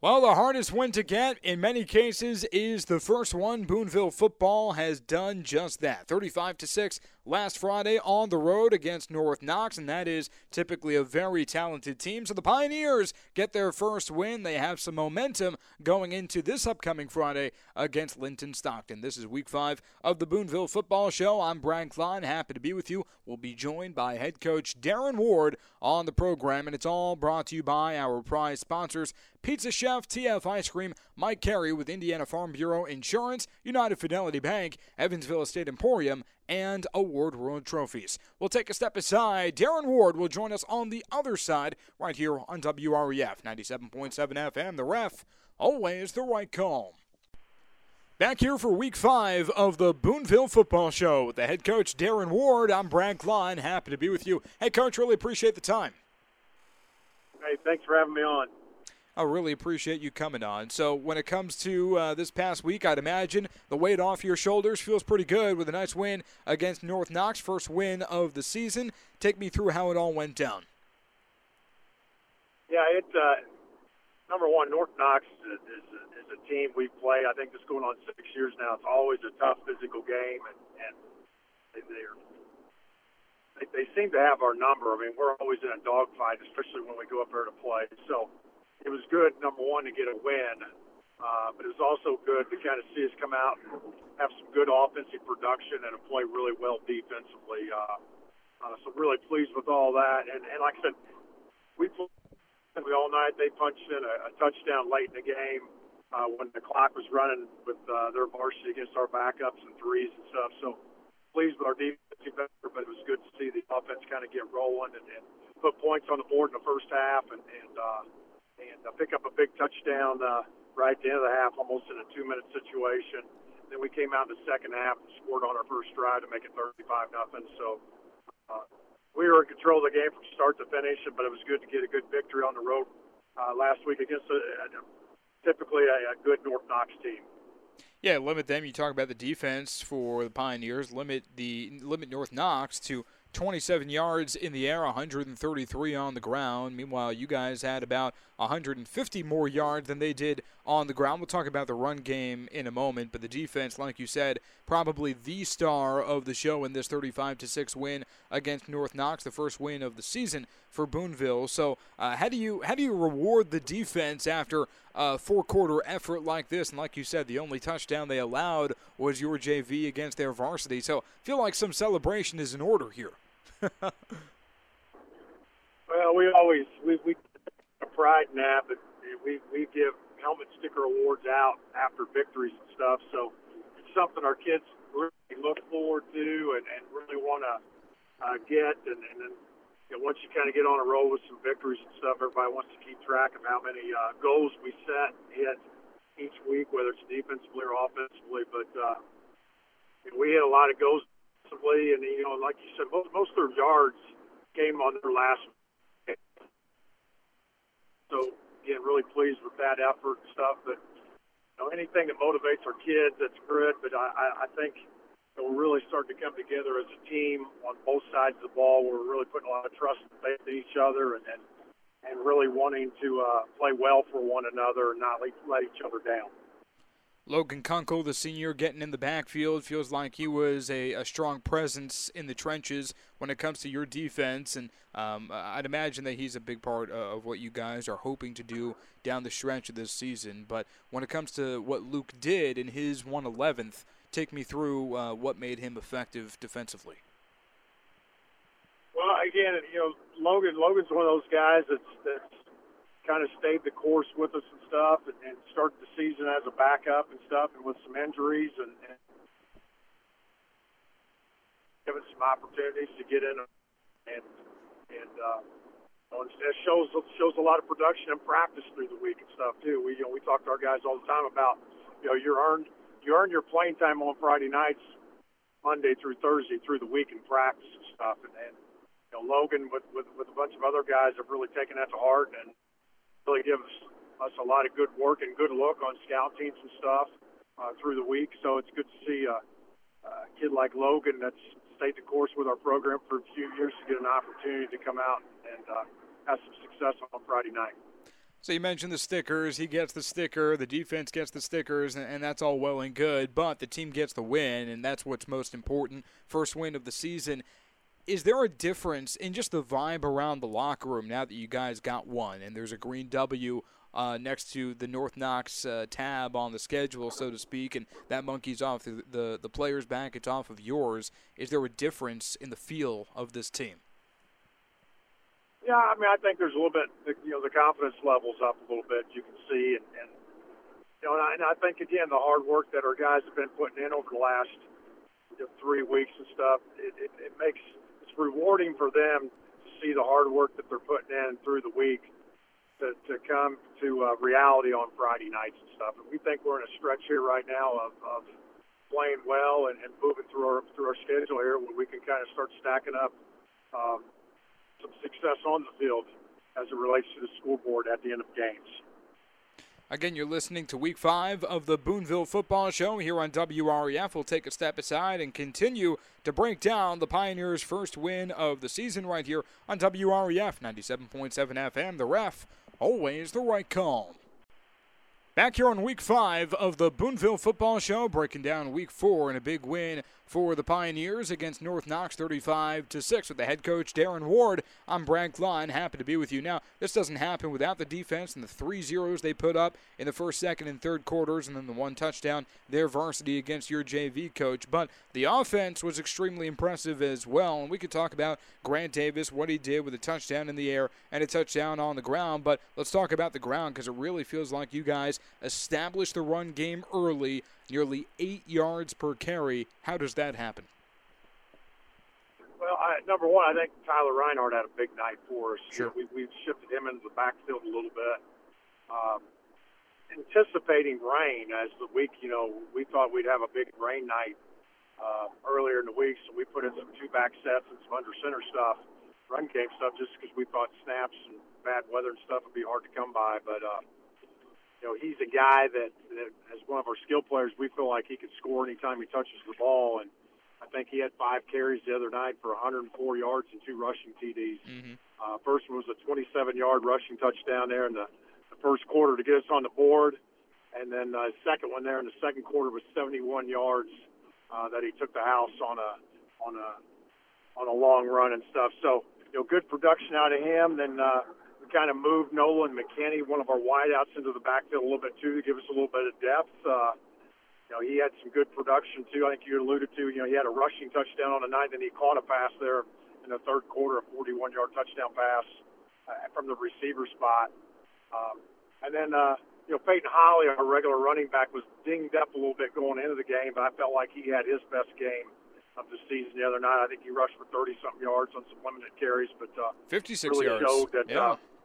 Well, the hardest win to get in many cases is the first one. Boonville football has done just that. 35-6 last Friday on the road against North Knox, and that is typically a very talented team. So the Pioneers get their first win. They have some momentum going into this upcoming Friday against Linton Stockton. This is Week 5 of the Boonville Football Show. I'm Brian Klein, happy to be with you. We'll be joined by head coach Darren Ward on the program, and it's all brought to you by our prize sponsors, Pizza Chef, TF Ice Cream, Mike Carey with Indiana Farm Bureau Insurance, United Fidelity Bank, Evansville Estate Emporium, and Award World Trophies. We'll take a step aside. Darren Ward will join us on the other side right here on WREF 97.7 FM. The Ref, always the right call. Back here for Week 5 of the Boonville Football Show with the head coach Darren Ward. I'm Brad Klein, happy to be with you. Hey, Coach, really appreciate the time. Hey, thanks for having me on. I really appreciate you coming on. So when it comes to this past week, I'd imagine the weight off your shoulders feels pretty good with a nice win against North Knox, first win of the season. Take me through how it all went down. Yeah, it's number one, North Knox is a team we play. I think it's going on 6 years now. It's always a tough physical game, and they seem to have our number. I mean, we're always in a dogfight, especially when we go up there to play. So it was good, number one, to get a win, but it was also good to kind of see us come out and have some good offensive production and to play really well defensively. So really pleased with all that. And like I said, we played all night. They punched in a touchdown late in the game when the clock was running with their varsity against our backups and threes and stuff. So pleased with our defensive effort, but it was good to see the offense kind of get rolling and put points on the board in the first half and pick up a big touchdown right at the end of the half, almost in a 2-minute situation. Then we came out in the second half and scored on our first drive to make it 35-0. So we were in control of the game from start to finish, but it was good to get a good victory on the road last week against typically a good North Knox team. Yeah, limit them. You talk about the defense for the Pioneers. Limit North Knox to 27 yards in the air, 133 on the ground. Meanwhile, you guys had about 150 more yards than they did on the ground. We'll talk about the run game in a moment, but the defense, like you said, probably the star of the show in this 35-6 win against North Knox, the first win of the season for Boonville. So, how do you reward the defense after a four-quarter effort like this? And like you said, the only touchdown they allowed was your JV against their varsity. So, I feel like some celebration is in order here. Well, we take pride in that, but we give helmet sticker awards out after victories and stuff. So it's something our kids really look forward to and really want to get. And then once you kind of get on a roll with some victories and stuff, everybody wants to keep track of how many goals we set and hit each week, whether it's defensively or offensively. But we hit a lot of goals. And, like you said, most of their yards came on their last game. So, again, really pleased with that effort and stuff. But, anything that motivates our kids, that's good. But I think we're really starting to come together as a team on both sides of the ball. We're really putting a lot of trust and faith in each other and really wanting to play well for one another and not let each other down. Logan Kunkel, the senior, getting in the backfield, feels like he was a strong presence in the trenches when it comes to your defense, and I'd imagine that he's a big part of what you guys are hoping to do down the stretch of this season. But when it comes to what Luke did in his 111th, take me through what made him effective defensively. Well, again, Logan's one of those guys that's kind of stayed the course with us and stuff and started the season as a backup and stuff and with some injuries and given some opportunities to get in and it shows a lot of production and practice through the week and stuff too. We talk to our guys all the time about you earn your playing time on Friday nights, Monday through Thursday through the week in practice and stuff and Logan with a bunch of other guys have really taken that to heart and really gives us a lot of good work and good look on scout teams and stuff through the week. So it's good to see a kid like Logan that's stayed the course with our program for a few years to get an opportunity to come out and have some success on Friday night. So you mentioned the stickers. He gets the sticker. The defense gets the stickers, and that's all well and good. But the team gets the win, and that's what's most important. First win of the season. Is there a difference in just the vibe around the locker room now that you guys got one, and there's a green W next to the North Knox tab on the schedule, so to speak, and that monkey's off the player's back, it's off of yours. Is there a difference in the feel of this team? Yeah, I mean, I think there's a little bit, the confidence level's up a little bit, you can see. And I think, again, the hard work that our guys have been putting in over the last 3 weeks and stuff, it's rewarding for them to see the hard work that they're putting in through the week to come to reality on Friday nights and stuff. And we think we're in a stretch here right now of playing well and moving through our schedule here where we can kind of start stacking up some success on the field as it relates to the scoreboard at the end of games. Again, you're listening to Week 5 of the Boonville Football Show here on WREF. We'll take a step aside and continue to break down the Pioneers' first win of the season right here on WREF 97.7 FM. The Ref, always the right call. Back here on Week 5 of the Boonville Football Show, breaking down Week 4 in a big win for the Pioneers against North Knox 35-6 with the head coach Darren Ward. I'm Brad Klein, happy to be with you. Now, this doesn't happen without the defense and the 3 zeros they put up in the first, second, and third quarters, and then the 1 touchdown, their varsity against your JV coach. But the offense was extremely impressive as well, and we could talk about Grant Davis, what he did with a touchdown in the air and a touchdown on the ground. But let's talk about the ground because it really feels like you guys established the run game early, nearly 8 yards per carry. How does that happen? Well, number one, I think Tyler Reinhardt had a big night for us. Sure. We've shifted him into the backfield a little bit. Anticipating rain as the week, we thought we'd have a big rain night earlier in the week, so we put in some 2-back sets and some under center stuff, run game stuff, just because we thought snaps and bad weather and stuff would be hard to come by. But he's a guy that as one of our skill players, we feel like he could score anytime he touches the ball. And I think he had 5 carries the other night for 104 yards and 2 rushing TDs. Mm-hmm. First one was a 27-yard rushing touchdown there in the first quarter to get us on the board. And then the second one there in the second quarter was 71 yards that he took the house on a long run and stuff. So, good production out of him. Then we kind of moved Nolan McKinney, one of our wideouts, into the backfield a little bit too to give us a little bit of depth. He had some good production too. I think you alluded to, he had a rushing touchdown on the night, and he caught a pass there in the third quarter, a 41-yard touchdown pass from the receiver spot. And then, Peyton Holly, our regular running back, was dinged up a little bit going into the game, but I felt like he had his best game of the season the other night. I think he rushed for 30-something yards on some limited carries, but 56 really yards. Showed that,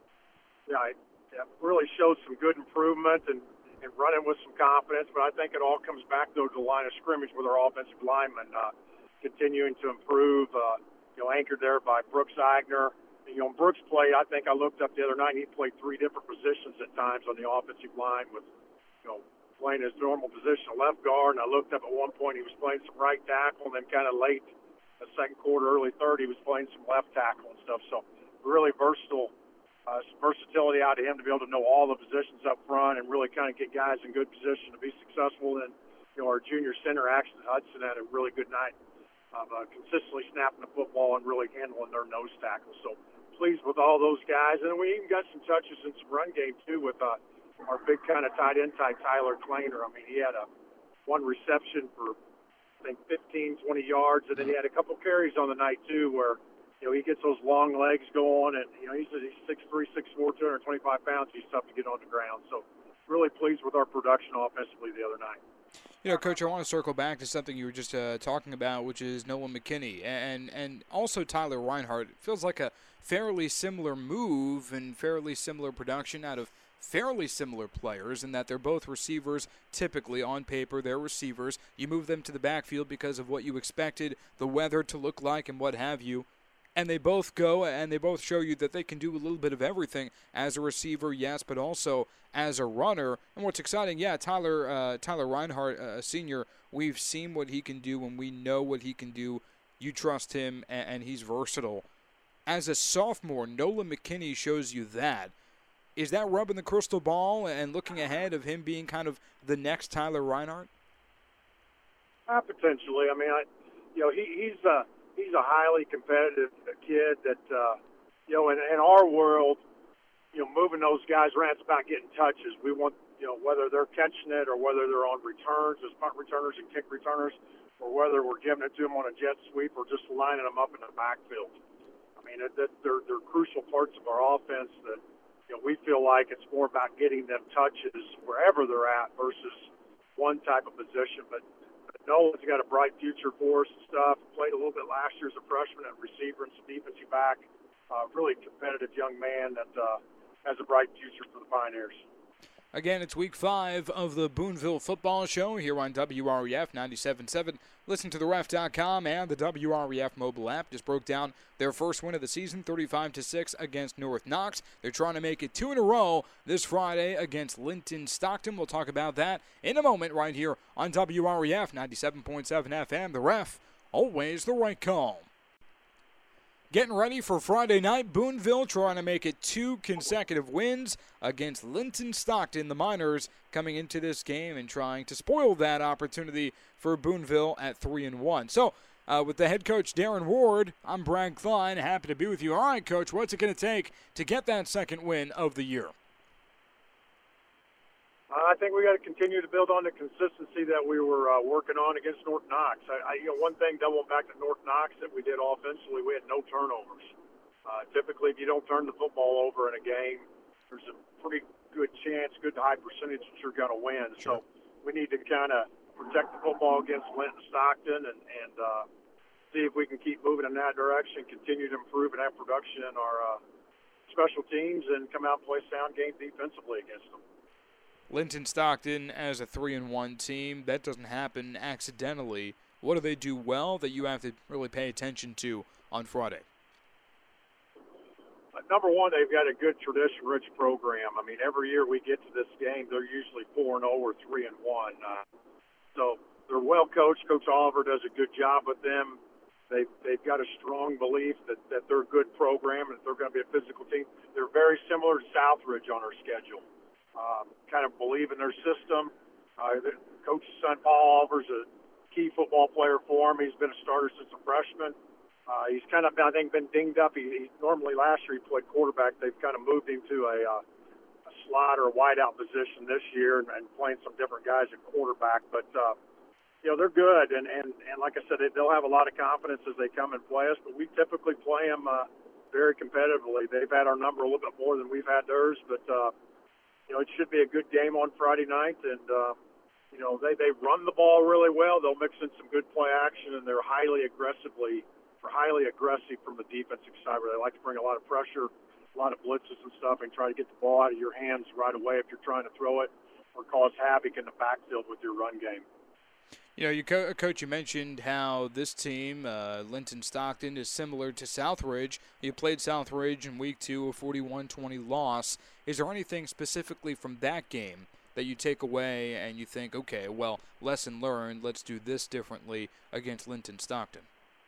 really showed some good improvement and running with some confidence. But I think it all comes back, though, to the line of scrimmage with our offensive linemen continuing to improve, anchored there by Brooks Agner. Brooks played, I think I looked up the other night, and he played 3 different positions at times on the offensive line with, playing his normal position of left guard. And I looked up at one point, he was playing some right tackle, and then kind of late the second quarter, early third, he was playing some left tackle and stuff. So really versatile, some versatility out of him to be able to know all the positions up front and really kind of get guys in good position to be successful. And, our junior center, Axton Hudson, had a really good night of consistently snapping the football and really handling their nose tackle. So pleased with all those guys. And we even got some touches in some run game, too, with our big kind of tight end type, Tyler Kleiner. I mean, he had one reception for, I think, 15, 20 yards, and then he had a couple carries on the night, too, where, he gets those long legs going, and, he's 6'3", 6'4", 225 pounds. He's tough to get on the ground. So really pleased with our production offensively the other night. Coach, I want to circle back to something you were just talking about, which is Nolan McKinney and also Tyler Reinhardt. It feels like a fairly similar move and fairly similar production out of fairly similar players in that they're both receivers. Typically, on paper, they're receivers. You move them to the backfield because of what you expected the weather to look like and what have you. And they both go and they both show you that they can do a little bit of everything as a receiver, yes, but also as a runner. And what's exciting, Tyler Reinhardt, senior, we've seen what he can do and we know what he can do. You trust him and he's versatile. As a sophomore, Nolan McKinney shows you that. Is that rubbing the crystal ball and looking ahead of him being kind of the next Tyler Reinhardt? Potentially. I mean, he's a highly competitive kid that, in our world, moving those guys around, it's about getting touches. We want, whether they're catching it or whether they're on returns as punt returners and kick returners, or whether we're giving it to them on a jet sweep or just lining them up in the backfield. I mean, they're crucial parts of our offense that, we feel like it's more about getting them touches wherever they're at versus one type of position. But Nolan's got a bright future for us and stuff. Played a little bit last year as a freshman at receiver and some defensive back. Really competitive young man that has a bright future for the Pioneers. Again, it's Week 5 of the Boonville Football Show here on WREF 97.7. Listen to theref.com and the WREF mobile app. Just broke down their first win of the season, 35-6 against North Knox. They're trying to make it 2 in a row this Friday against Linton Stockton. We'll talk about that in a moment right here on WREF 97.7 FM. The Ref, always the right call. Getting ready for Friday night, Boonville trying to make it 2 consecutive wins against Linton Stockton. The Miners coming into this game and trying to spoil that opportunity for Boonville at 3-1. So, with the head coach Darren Ward, I'm Brad Klein. Happy to be with you. All right, Coach, what's it going to take to get that second win of the year? I think we got to continue to build on the consistency that we were working on against North Knox. One thing, doubling back to North Knox, that we did offensively, we had no turnovers. Typically, if you don't turn the football over in a game, there's a pretty good chance, good high percentage that you're going to win. Sure. So we need to kind of protect the football against Linton Stockton and see if we can keep moving in that direction, continue to improve and have production in our special teams, and come out and play sound game defensively against them. Linton Stockton as a 3-1 team, that doesn't happen accidentally. What do they do well that you have to really pay attention to on Friday? Number one, they've got a good tradition-rich program. I mean, every year we get to this game, they're usually 4-0 or 3-1. So they're well coached. Coach Oliver does a good job with them. They've got a strong belief that they're a good program and they're going to be a physical team. They're very similar to Southridge on our schedule. Kind of believe in their system. Coach's son, Paul Oliver's a key football player for him. He's been a starter since a freshman. He's kind of, I think, been dinged up. He normally last year he played quarterback. They've kind of moved him to a slot or a wideout position this year and playing some different guys at quarterback. But, they're good. And like I said, they'll have a lot of confidence as they come and play us. But we typically play them very competitively. They've had our number a little bit more than we've had theirs. But, it should be a good game on Friday night, and they run the ball really well. They'll mix in some good play action, and they're highly aggressive from the defensive side, where they like to bring a lot of pressure, a lot of blitzes and stuff, and try to get the ball out of your hands right away if you're trying to throw it, or cause havoc in the backfield with your run game. Coach, you mentioned how this team, Linton Stockton, is similar to Southridge. You played Southridge in Week 2, a 41-20 loss. Is there anything specifically from that game that you take away and you think, okay, well, lesson learned, let's do this differently against Linton Stockton?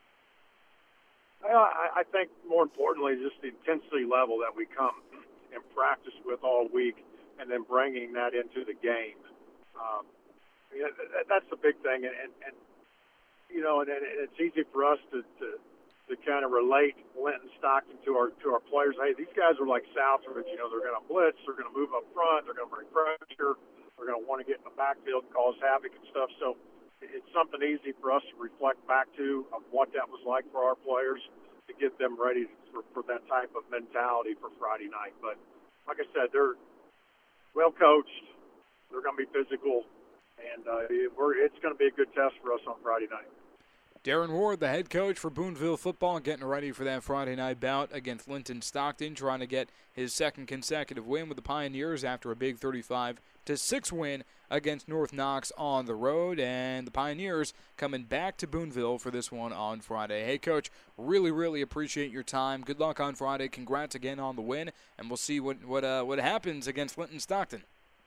I think more importantly, just the intensity level that we come and practice with all week, and then bringing that into the game. That's the big thing, and it's easy for us to kind of relate Linton Stockton to our players. Hey, these guys are like Southridge. They're going to blitz, they're going to move up front, they're going to bring pressure, they're going to want to get in the backfield and cause havoc and stuff. So it's something easy for us to reflect back to of what that was like for our players to get them ready for that type of mentality for Friday night. But like I said, they're well coached, they're going to be physical. And it's going to be a good test for us on Friday night. Darren Ward, the head coach for Boonville football, getting ready for that Friday night bout against Linton Stockton, trying to get his second consecutive win with the Pioneers after a big 35-6 win against North Knox on the road. And the Pioneers coming back to Boonville for this one on Friday. Hey, Coach, really, really appreciate your time. Good luck on Friday. Congrats again on the win, and we'll see what happens against Linton Stockton.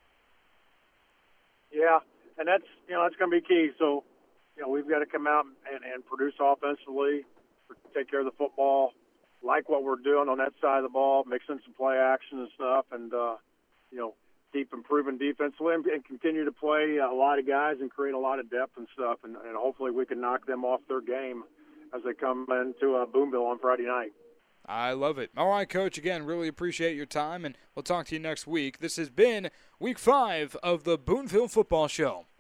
Yeah. And that's going to be key. So, we've got to come out and produce offensively, take care of the football, like what we're doing on that side of the ball, mixing some play action and stuff, and keep improving defensively and continue to play a lot of guys and create a lot of depth and stuff, and hopefully we can knock them off their game as they come into Boonville on Friday night. I love it. All right, Coach, again, really appreciate your time, and we'll talk to you next week. This has been Week 5 of the Boonville Football Show.